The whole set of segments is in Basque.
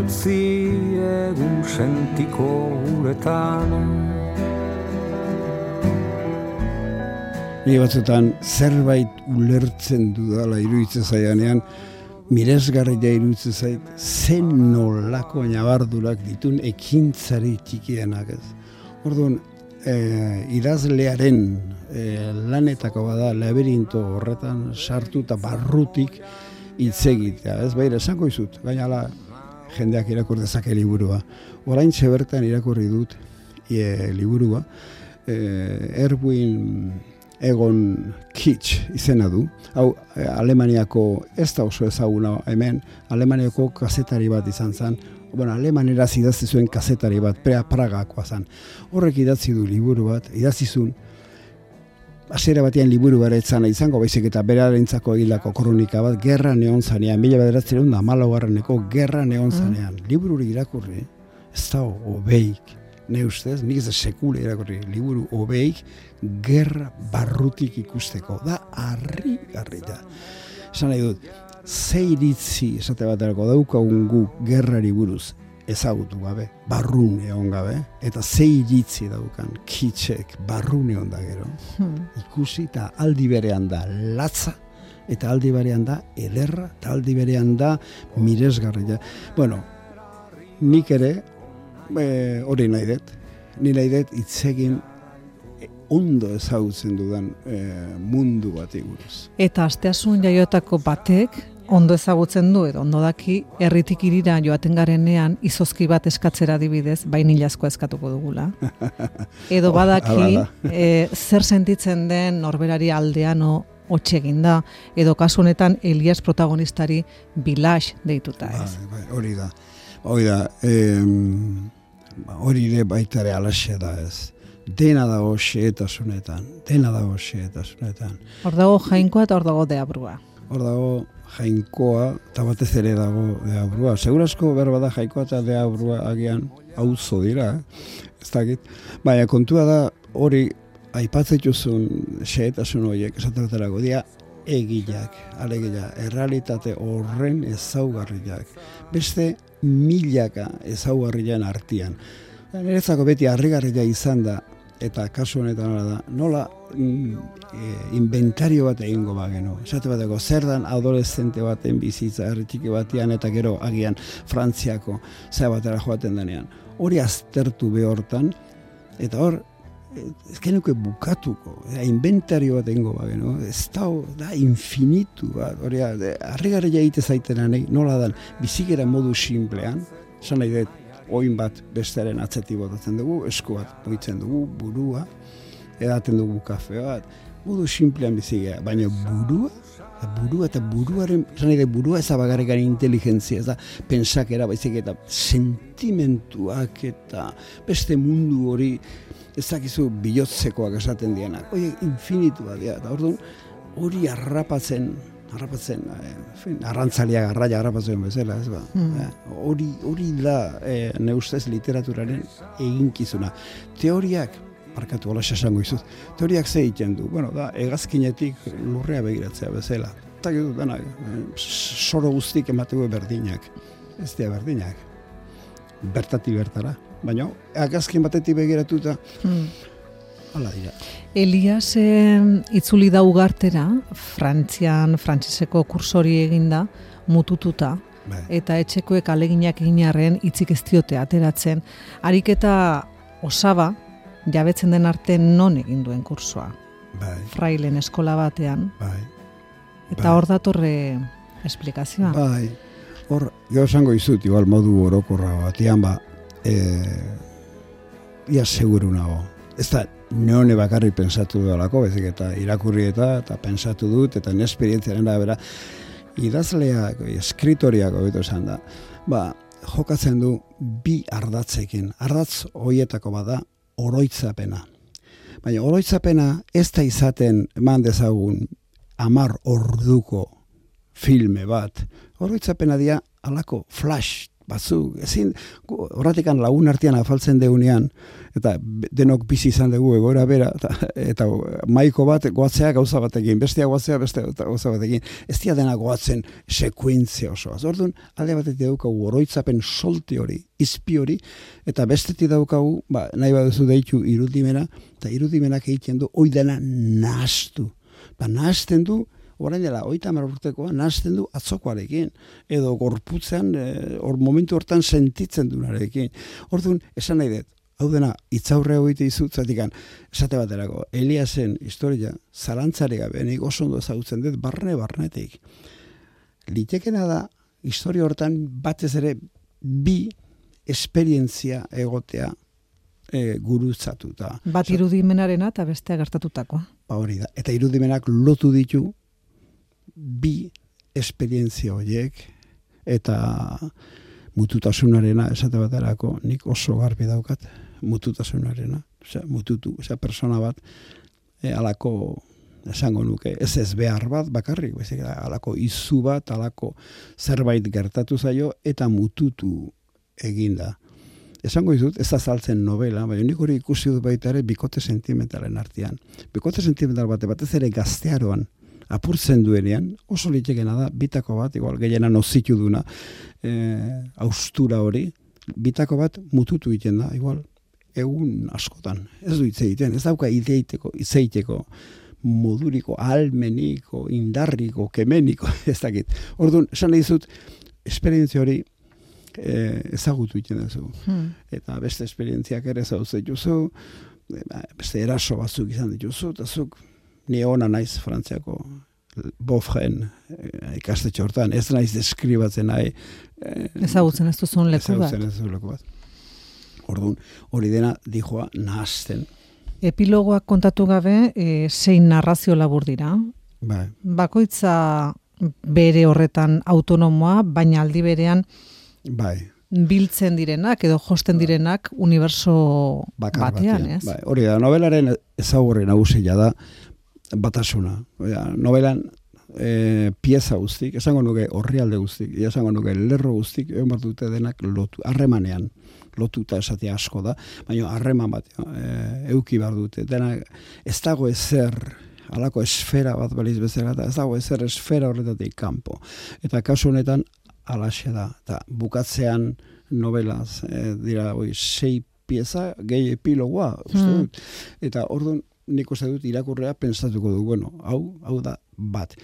altzi egun sentiko uretan. Ni batzutan zerbait ulertzen dudala iruditzen zaidanean, miresgarria iruditzen zait, zen nolako nabardurak ditun ekintzari txikienak ez. Orduan, idazlearen lanetako bada laberinto horretan sartu eta barrutik hitz egitea, ez baira, esango izut, gainala jendeak irakur dezake liburua. Oraintxe bertan irakurri dut liburua, Erwin Egon Kitsch izena du. Hau, Alemaniako, ez da oso ezaguna hemen, Alemaniako kazetari bat izan zen, alemaneraz idatzi zuen kazetari bat, Pragakoa zen. Horrek idatzi du liburu bat, idatzizun, hasiera batean liburu bara etzana izango, baizik eta berarentzako egindako kronika bat, gerra neon zanean, 1914ko gerra neon zanean. Libururi irakurri, ez da obeik, ne ustez, nik ez da sekule irakurri, liburu obeik, gerra barrutik ikusteko. Da, harri da. Esan nahi dut, ze iritzi esate baterako daukagun gu gerrari buruz ezagutu gabe, barrun egon gabe, eta ze iritzi daukan Kitschek barrun egon da gero. Ikusi eta aldi berean da latza, eta aldi berean da ederra, eta aldi berean da miresgarria. Bueno, nik ere, hori nahi dut. Ni nahi dut itzegin ondo ezagutzen dudan mundu bati buruz. Eta asteasun jaiotako batek ondo ezagutzen du edo ondo daki herritik hirira joaten garenean izozki bat eskatzera adibidez, bainilazkoa eskatuko dugula. Edo badaki zer sentitzen den norberari aldeano hotsegin da, edo kasu honetan Elias protagonistari Bilax deituta ez. Hori da. Hori ere baitare alaxe da ez. Dena dago xehetasunetan. Hor dago jainkoa eta hor dago deabrua. Hor dago jainkoa eta batez ere dago deabrua. Segurazko berba da jainkoa eta deabrua agian auzo dira, ez dakit. Baina kontua da hori aipatzetuzun xehetasun horiek esaterako dira egileak, alegia, errealitate horren ezaugarriak. Beste milaka ezaugarrian artean. Niretzako beti harrigarria izan da, eta kasu honetan nola inventario bat egingo bagenu. Esate bateko, zer dan adolescente baten bizitza herri txiki batean eta gero agian Frantziako zea batera joaten denean. Hori aztertu behortan, eta hor, ez genuke bukatuko, inventario bat egingo bagenu, ez da infinitu bat, hori harrigarria egite zaitenanei, nola dan, bizikera modu simplean, esan nahi dut, oin bat bestearen atzetik botatzen dugu, esku bat mugitzen dugu, burua, edaten dugu kafe bat, modu simplean bizigea, baina burua eta buruaren, burua ez da bakarrikan inteligentzia, ez da pensakera baizik eta sentimentuak eta beste mundu hori, ez dakizu bihotzekoak esaten dianak, hori infinitua dira, eta orduan hori harrapatzen, arrantzalia garraia harrapatzen bezala, ez ba. Hori da, ne ustez literaturaren eginkizuna. Teoriak, barkatu hola esango izuz, teoriak ze egiten du, da, hegazkinetik lurrea begiratzea bezala. Eta gero dena, soro guztik emateko berdinak, ez dira berdinak, bertati bertara. Baina, hegazkin batetik begiratuta, hala dira. Elias itzuli da ugartera, frantseseko kursori eginda, mutututa, eta etxekoek aleginak eginarren hitzik ez diote ateratzen. Ariketa osaba, jabetzen den arte non egin duen kursoa. Frailen eskola batean. Eta hor datorre esplikazioa. Hor, jo esango izut, igual modu orokorra batean, ia seguru nago. Ez da, neone bakarri pensatu dudalako, bezik eta irakurri eta pensatu dut, eta esperientziaren da bera, idazleak, eskritoreak hobeto esan da, jokatzen du bi ardatzekin. Ardatz horietako bada oroitzapena. Baina oroitzapena ez da izaten eman dezagun 10 orduko filme bat. Oroitzapena dira alako flash batzuk, ezin, horratikan lagun artean afaltzen deunean, eta denok bizi izan dugu egoera bera, eta maiko bat goatzea gauza batekin, bestea goatzea beste gauza batekin, ez dira dena goatzen sekuentzia osoaz. Orduan, alde batetik daukagu oroitzapen solte hori, izpi hori, eta bestetik daukagu, nahi baduzu deitu irudimena, eta irudimenak egiten du, hoi dena nahastu. Nahasten du, orain dela, 30 urtekoa, nahasten du atzokoarekin, edo gorputzean, momentu hortan sentitzen dunarekin. Orduan, esan nahi dut, hau dena, itzaurre hoite izut, zatikan, esate baterako, Eliasen historia, zalantzari gabe, nik oso ondo ezagutzen dut, barnetik. Litekena da, historia hortan, batez ere, bi esperientzia egotea gurutzatu. Bat irudimenarena eta bestea gertatutakoa. Hori da, eta irudimenak lotu ditu, bi esperientzia horiek eta mututasunarena esate baterako nik oso garbi daukat mututasunarena, mututu, persona bat alako esango nuke, ez behar bat bakarrik, alako izu bat, alako zerbait gertatu zaio eta mututu eginda. Esango izut, ez da saltzen novela, baina nik hori ikusi dut baita ere bikote sentimentalen artean. Bikote sentimental batez ere gaztearoan apurtzen duenean, oso litekena da, bitako bat, igual gehiena nozitu duna, austura hori, bitako bat mututu egiten da, igual, egun askotan. Ez du hitz egiten, ez dauka itzeiteko moduriko, almeniko, indarriko, kemeniko, ez dakit. Orduan, esan nahi dizut, esperientzia hori ezagutu egiten duzu. Eta beste esperientziak ere ezagutzen dituzu, beste eraso batzuk izan dituzu, eta zuk ni ona naiz Frantziako Bofren ikastetxe hortan, ez naiz deskribatzen nahi. Ezagutzen ez duzun leku bat. Ezagutzen ez duzun leku bat. Orduan, hori dena dijoa nahazten. Epilogoak kontatu gabe, 6 narrazio labur dira. Bai. Bakoitza bere horretan autonomoa, baina aldi berean bai. Biltzen direnak edo josten direnak uniberso batean, ez? Bai, hori da, novelaren ezaugarri nagusia da batasuna. Novelan pieza guztik, esango nuke orrialde guztik, esango nuke lerro guztik, egon bat dute denak lotu, harremanean lotuta esatea asko da, baina harreman bat euki behar dute. Denak ez dago ezer halako esfera bat baliz bezala, ez dago ezer esfera horretatik kanpo. Eta kasu honetan alaxe da, eta bukatzean novelaz, dira 6 pieza, gehi epilogoa, uste dut. Eta orduan nik uste dut irakurrea pentsatuko du, bueno, hau da bat.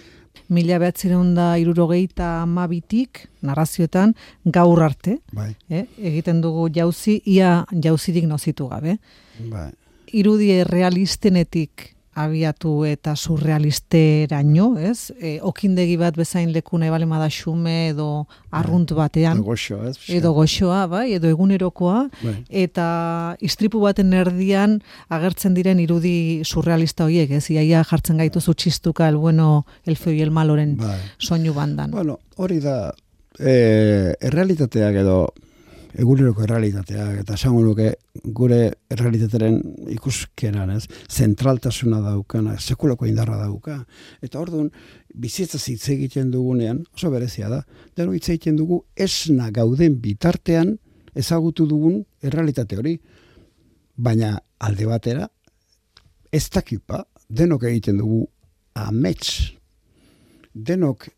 1972tik narrazioetan gaur arte, bai. Egiten dugu jauzi, ia jauzirik nozitu gabe. Bai. Irudie realistenetik abiatu eta surrealisteraino, ez? Okindegi bat bezain leku nahi balema da xume edo arrunt batean. Edo goxoa, bai, edo egunerokoa. Bai. Eta istripu baten erdian agertzen diren irudi surrealista horiek, ez? Iaia jartzen gaituzu txistuka el bueno, el feo y el maloren soinu bandan. Bueno, hori da errealitateak edo eguneroko errealitateak, eta esango nuke gure errealitateren ikuskeran, ez? Zentraltasuna daukana, sekulako indarra dauka. Eta orduan, bizitza hitz egiten dugunean, oso berezia da, deno hitz egiten dugu esna gauden bitartean ezagutu dugun errealitate hori. Baina alde batera, ez dakipa, denok egiten dugu amets. Denok,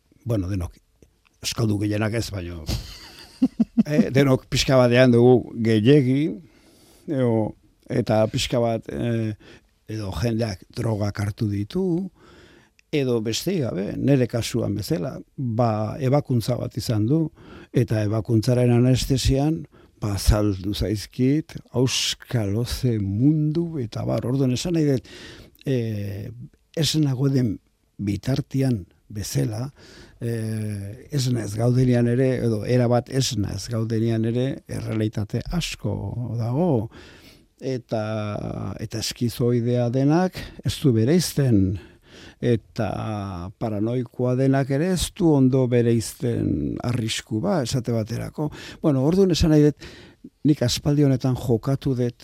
eskaldu gehienak ez, baino denok pixka batean dugu gehiegi, eta pixka bat edo jendeak drogak hartu ditu, edo beste gabe, nire kasuan bezala, ebakuntza bat izan du, eta ebakuntzaren anestesian, zaldu zaizkit, auskaloze mundu, eta orduan esan nahi dut, ez nago den bitartian bezala, esna ez gaudenian ere, edo erabat esna ez gaudenian ere, errealitate asko dago, eta eskizoidea denak ez du bereizten, eta paranoikoa denak ere ez du ondo bereizten arrisku esate baterako. Bueno, orduan esan nahi dut, nik aspaldi honetan jokatu dut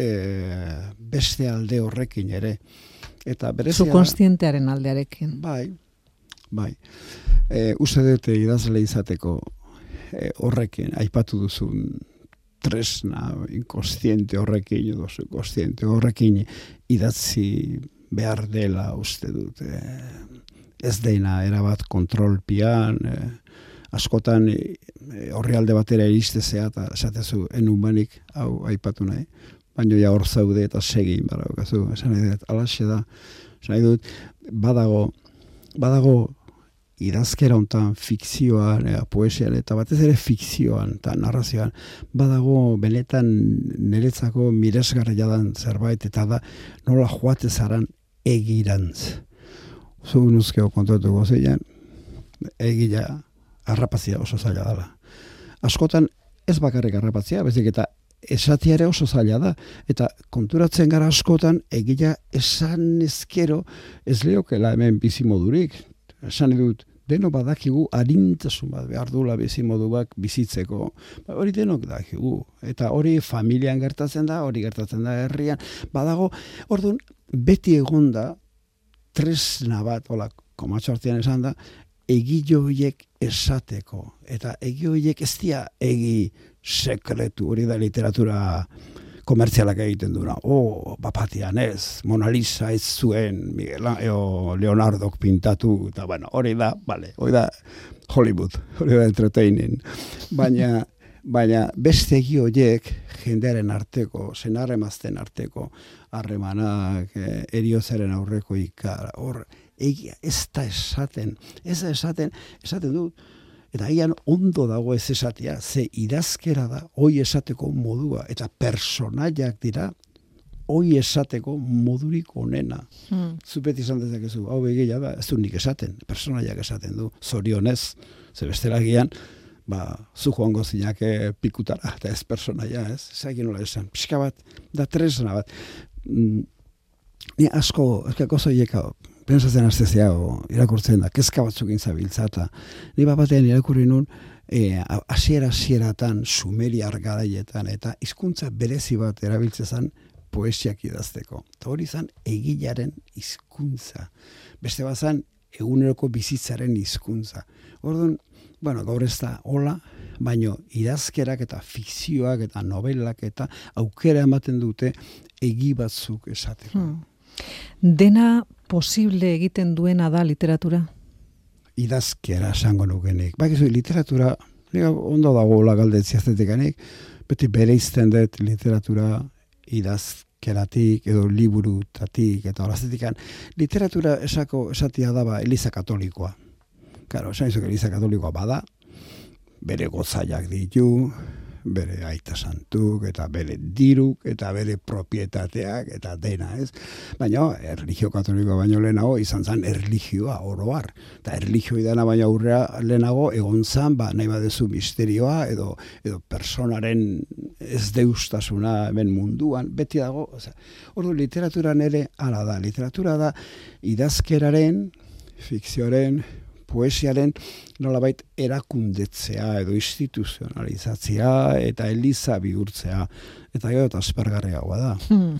beste alde horrekin ere. Eta berezia, subkonstientearen aldearekin. Bai. Uste dut idazle izateko horrekin, aipatu duzun tresna inkostiente horrekin, edo kostiente horrekin idatzi behar dela uste dut. Ez deina erabat kontrolpian, askotan horrialde batera iristezea, eta esatezu enumanik, hau aipatu nahi, baina ja hor zaude eta segin, baraukazu, esan nahi dut, alaxe da, esan nahi dut, badago idazkera hontan fikzioan, poesian, eta batez ere fikzioan, eta narrazioan, badago benetan niretzako miresgarria dan zerbait, eta da nola joatezaran egirantz. Zugun uzkeo kontuatuko zeian, egia harrapazia oso zaila dela. Askotan ez bakarrik harrapazia, bezik eta esatia ere oso zaila da. Eta konturatzen gara askotan egia esan ezkero ez leokela hemen bizimodurik. Esan edut, deno badakigu arintasun bat behar dula bizimoduak bizitzeko. Hori denok dakigu. Eta hori familian gertatzen da, hori gertatzen da herrian. Badago, orduan, beti egonda tresna bat, hola, komatxo artean esan da, egilo horiek esateko. Eta egilo horiek ez dira egi sekretu, hori da literatura komertzialak egiten duna. Bapatian ez, Mona Lisa ez zuen, Leonardok pintatu, eta bueno, hori da Hollywood, hori da entertaining. Baina beste egi horiek jendearen arteko, senarremazten arteko, harremanak, eriozaren aurreko ikara, hor, egia, ez da esaten dut, eta egian ondo dago ez esatia, ze idazkera da, hoi esateko modua, eta personaiak dira, hoi esateko modurik onena. Zupet izan dezakezu, hau egia da, ez du nik esaten, personaiak esaten du, zorionez, ze bestelagian, zu joango zinak pikutara, eta ez personaia, ez? Zaikin nola esan, pixka bat, da tresna bat. Ni asko zoiek, pensatzen aztezia, irakurtzen da, kezka batzuk intzabiltza, eta ni batean irakurri nun, hasiera-hasieratan, sumeriar garaietan, eta hizkuntza berezi bat erabiltzezan poesiak idazteko. Eta hori zan, egilaren hizkuntza. Beste bazan, eguneroko bizitzaren hizkuntza. Orduan, gaur ez da hola, baino idazkerak eta fikzioak eta novelak eta aukera ematen dute egi batzuk esateko. Dena posible egiten duena da literatura? Idazkera esango nukenik. Bakizu, literatura, ondo dagoela galdetzia aztetikanik, beti bereizten dut literatura idazkeratik edo liburutatik eta horaztetikan. Literatura esatia daba Eliza Katolikoa. Claro, esan izuk Eliza Katolikoa bada, bere gozaiak ditu, bere aita santuk, eta bere diruk, eta bere propietateak, eta dena, ez? Baina, erlijio katolikoa baino lehenago, izan zen erlijioa, oroar. Eta erlijioi dena baina aurrea lehenago, egon zen, nahi badezu misterioa, edo personaren ez deustasuna hemen munduan, beti dago. Ordu, literaturan ere, hala da, literatura da, idazkeraren, fikzioaren, poesiaren nolabait erakundetzea edo instituzionalizatzea eta eliza bihurtzea. Eta gero eta aspergarriagoa da.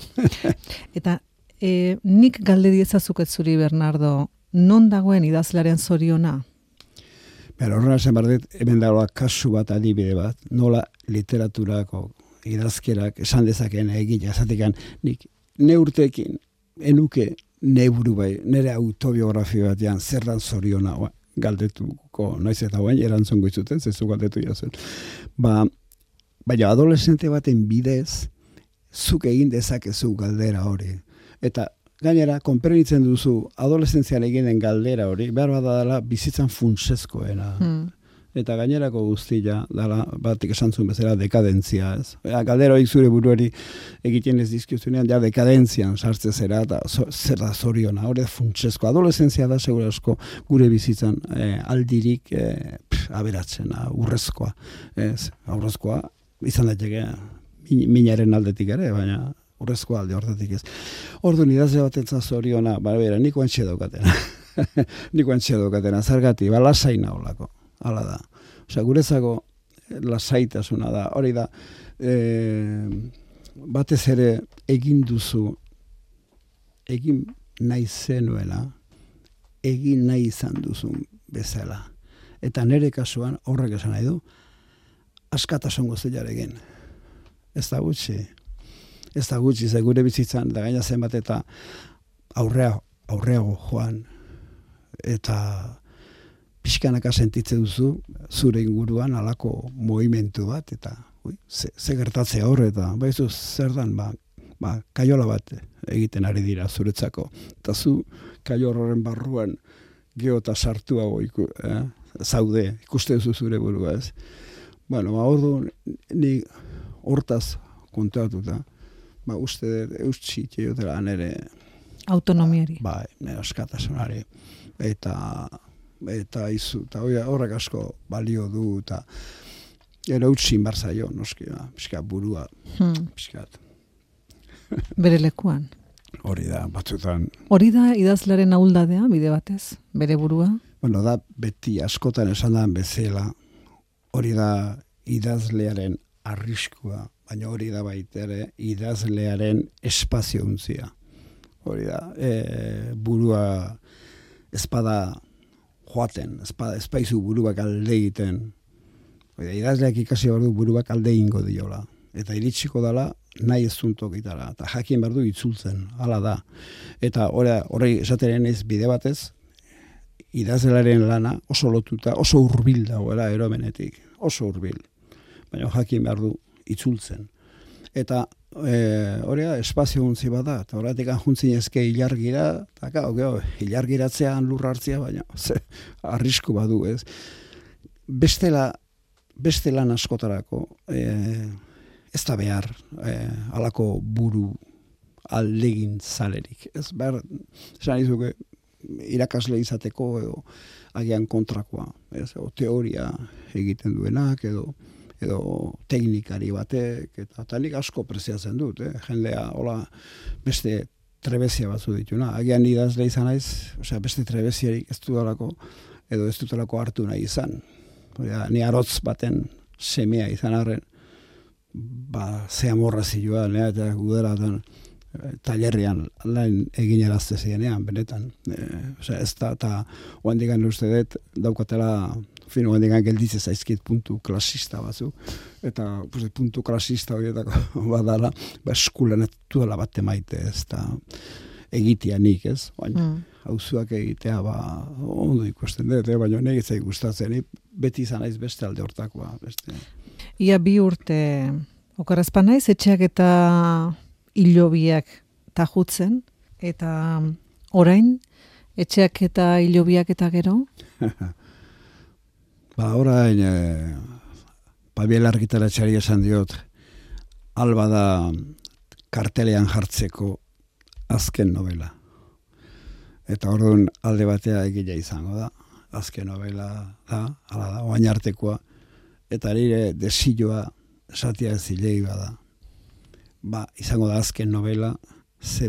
Eta nik galde diezazuket zuri, Bernardo, non dagoen idazlearen zoriona? Horrela esan behar hemen dagoa kasu bat, adibide bat, nola literaturako idazkerak esan dezakeen egila, esatekan nik neurtekin enuke neburu bai, nire autobiografio batean zer dan zoriona, galdetuko, noiz eta guain, erantzun goitzuten, zezu galdetu jazen. Baina adolescente baten bidez, zuk egin dezakezu galdera hori. Eta gainera, konprenitzen duzu, adolescentzian eginen galdera hori, behar badala bizitzan funtsezkoena. Eta gainerako guztia, dala, batik esan zuen bezala, dekadentzia, ez? Galdera hori zure buruari egiten ez dizkizunean, ja dekadentzian sartze zera, eta zer da zoriona, hori funtsezko. Adolescentzia da, segurasko, gure bizitzan aldirik aberatzena, urrezkoa. Urrezkoa, izan daiteke, minaren aldetik ere, baina urrezkoa alde horretik ez. Orduan, idazle batentzat zoriona, niko antxe daukatena. Niko antxe daukatena, zergati, lasaina holako. Hala da. Guretzako lasaitasuna da. Hori da, batez ere egin duzu, egin nahi zenuela, egin nahi izan duzun bezala. Eta nire kasuan horrek esan nahi du, askatasun guztiarekin. Ez da gutxi, ze gure bizitzan, da gaina zenbat eta aurreago joan, eta pixkanaka sentitzen duzu, zure inguruan alako movimentu bat, eta ze gertatzea hor, eta baizu zer dan, kaiola bat egiten ari dira zuretzako. Eta zu kaio horren barruan geota sartuago zaude, ikuste duzu zure burua ez. Bueno, ordu ni hortaz kontatuta, uste eutxi txeiotela nere autonomiari. Nere askatasunari. Eta horrek asko balio du, eta ero eutxin barzaio, noski, pixka burua, pixkat. Bere lekuan. Hori da, batzutan. Hori da idazlearen ahuldadea, bide batez, bere burua? Bueno, da beti askotan esan da bezala, hori da idazlearen arriskua, baina hori da baitere idazlearen espaziontzia. Hori da, burua espada joaten, espaizu buruak alde egiten. Hori da, idazleak ikasi behar du buruak alde ingo diola. Eta iritsiko dela, nahi ez zuntokitara. Eta jakin behar du itzultzen, hala da. Eta hori esateren ez bide batez, idazlearen lana oso lotuta, oso hurbil dagoela eromenetik, oso hurbil. Baina jakin behar du itzultzen. Eta hori da, espazio guntzi bat da, eta horretik juntzin ezke ilargira, eta ilargiratzean lur hartzia, baina arrisku badu, ez. Beste lan askotarako, ez da behar alako buru aldegin zalerik. Ez behar, esan izuke, irakasle izateko edo agian kontrakoa, o teoria egiten duenak edo teknikari batek, eta nik asko preziatzen dut, jendea hola beste trebezia batzu dituna. Agian idazle izan naiz, beste trebeziarik ez dudalako edo ez dudalako hartu nahi izan. Ni arotz baten semea izan arren, ze amorra zioan, eta guderatan talerrian lan egin erazte zirenean, benetan. Ez da, eta oandikan uste dut, daukatela, oandikan gelditze zaizkit puntu klasista batzu, eta puntu klasista horietako badala, eskulan ez duela bat emaite, ez da egitea nik, ez? Hauzuak egitea, ondo ikusten dut, baina negitza ikustatzen, beti izan naiz beste alde hortakoa. Ia 2 urte, okarrazpa naiz, etxeak eta hilobiak tajutzen, eta orain, etxeak eta hilobiak eta gero? Orain, Pabiel argitaratxari esan diot, alba da kartelean jartzeko azken novela. Eta orduan alde batea egila izango da, azken novela da, ala da, oain artekoa, eta nire desilloa esatia zilei bada. Izango da azken novela, ze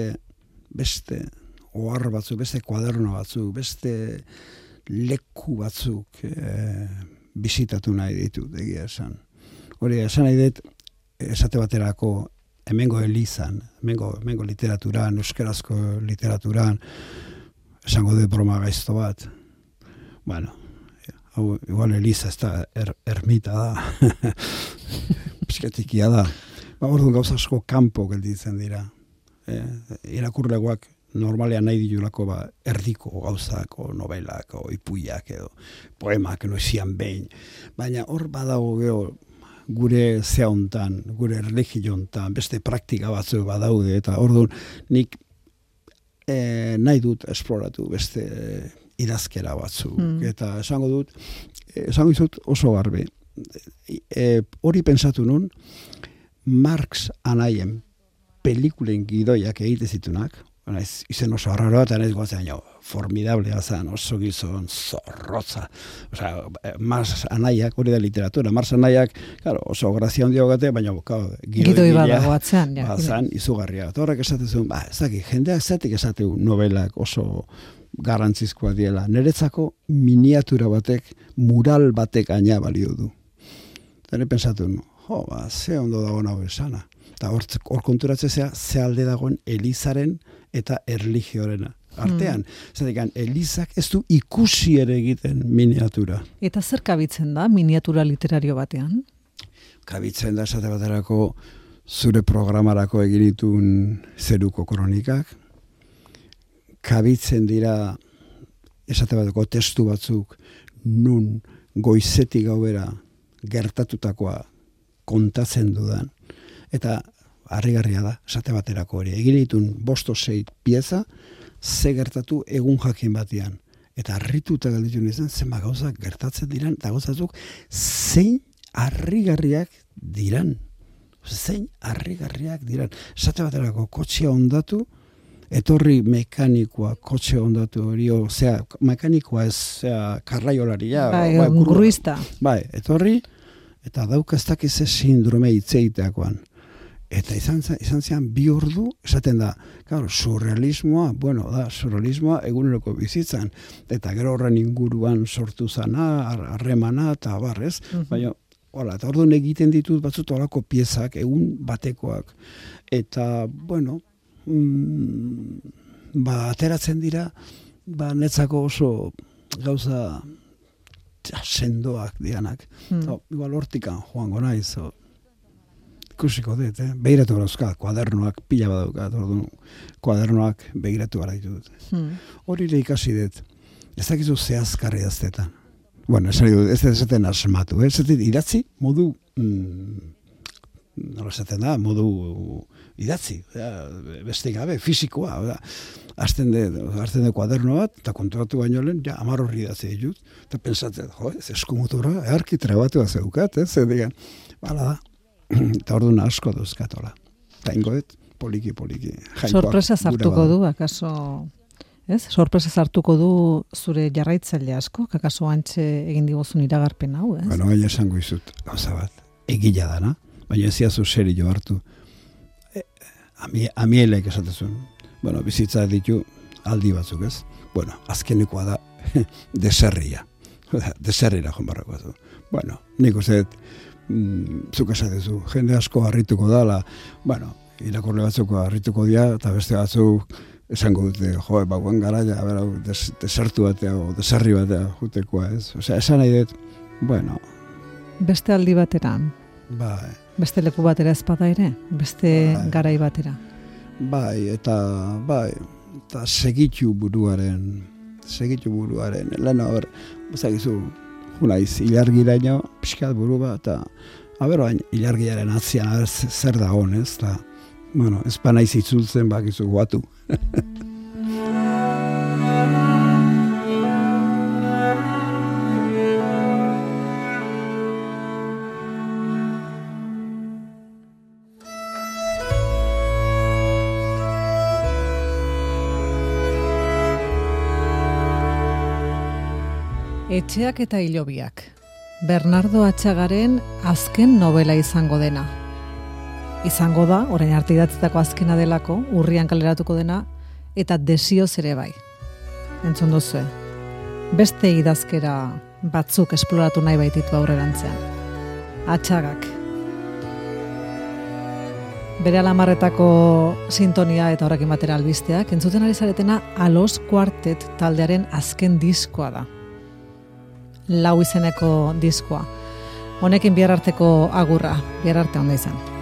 beste ohar batzuk, beste kuaderno batzuk, beste leku batzuk bisitatu nahi ditut, egia esan. Hori, esan nahi dut, esate baterako, hemengo elizan, hemengo literaturan, euskarazko literaturan, esango dut broma gaizto bat. Bueno, igual eliza ez da, ermita da, pizketikia da. Orduan gauza asko kanpo gelditzen dira. Irakurlegoak normalean nahi ditulako erdiko gauzako, novelako, ipuiak edo, poemak noizian behin. Baina hor badago geho gure zea hontan, gure erlegio hontan, beste praktika batzu badaude, eta orduan nik nahi dut esploratu beste idazkera batzu. Eta esango izut oso garbi. Hori pensatu nun, Marx anaien pelikulen gidoiak egite zitunak, izen oso arraroa, eta nahiz gozatzen, formidablea zen, oso gizon, zorrotza. Marx anaiak, hori da literatura, Marx anaiak, oso grazia handia gate, baina gidoi badago atzean. Bazan, izugarria. Eta horrek esatzen, jendeak zatik esateu novelak oso garrantzizkoa diela. Niretzako miniatura batek, mural batek aina balio du. Eta nire pensatu, ze ondo dago nago esana. Eta hor konturatzea, ze alde dagoen elizaren eta erligioaren artean. Zatekan, elizak ez du ikusi ere egiten miniatura. Eta zer kabitzen da miniatura literario batean? kabitzen da esate baterako zure programarako egin ditun zeruko kronikak, kabitzen dira esate bateko testu batzuk nun goizetik gauera gertatutakoa kontatzen dudan, eta harrigarria da, esate baterako hori. Egin ditun 5-6 pieza, ze gertatu egun jakin batean. Eta harrituta galditu nizan, zenba gauzak gertatzen diran, eta gauzatzuk zein harrigarriak diran. Zein harrigarriak diran. Esate baterako kotxea ondatu, etorri mekanikoa kotxe ondatu hori, mekanikoa ez karraiolaria. Gruista. Bai, etorri, eta daukaztak ez sindrome itzeiteakoan. Eta izan zian 2 ordu, esaten da, claro, surrealismoa eguneroko bizitzan, eta gero horren inguruan sortu zana, harremana, eta barrez, baina, hola, eta orduan egiten ditut batzut olako piezak, egun batekoak, eta, bueno, ateratzen dira, netzako oso gauza sendoak dianak, igual hortikan joango naiz, ikusiko dut, begiratu berauzkat, kuadernoak pila badaukat, kuadernoak begiratu bara ditut. Hori ikasi dut, ez dakizu zehazkarri daztetan. Bueno, ez dezaten asmatu, ez idatzi, modu, nola esaten da, modu idatzi, beste gabe, fisikoa, hartzen de kuaderno bat, eta konturatu baino lehen, 10 horri idatzi ditut, eta pensatzen, ez eskumutura, earki trebatu da zeukat, ez digan, bala da. Eta orduan asko duzkatola. Eta ingo dut, poliki. Sorpresa hartuko du, akaso, ez? Sorpresa hartuko du zure jarraitzaile asko, akaso antxe egin digozun iragarpen hau, ez? Bueno, baina esango izut, gauza bat, egila dana, baina ez ziazu serio hartu. Amielek esatezun, bueno, bizitza ditu aldi batzuk, ez? Bueno, azkenekoa da, deserria. Deserrira jonbarrako zu. Bueno, nik uste zuk esatezu, jende asko harrituko dala, bueno, irakurle batzuk harrituko dira, eta beste batzuk esango dute, bauen garaia, desertu batea, o deserri batea jutekoa, ez? Osea, esan nahi dut, bueno. Beste aldi batera. Bai. Beste leku batera ezpada ere, beste garai batera. Bai, eta segitu buruaren, lehen hor, bezakizu, naiz, ilargiraino, pixkat buru bat, eta ilargiaren atzian zer da honez, eta, bueno, ez pa naiz itzultzen bakizu guatu. Etxeak eta hilobiak. Bernardo Atxagaren azken novela izango dena. Izango da, orain arte idatzitako azkena delako, urrian kaleratuko dena, eta desioz ere bai. Entzun duzue. Beste idazkera batzuk esploratu nahi baititu aurrerantzean. Atxagak. Bere alamarretako sintonia eta horrekin batera albisteak, entzuten ari zaretena Alos Quartet taldearen azken diskoa da. 4 izeneko diskoa. Honekin bihar arteko agurra, bihar arte onda izan.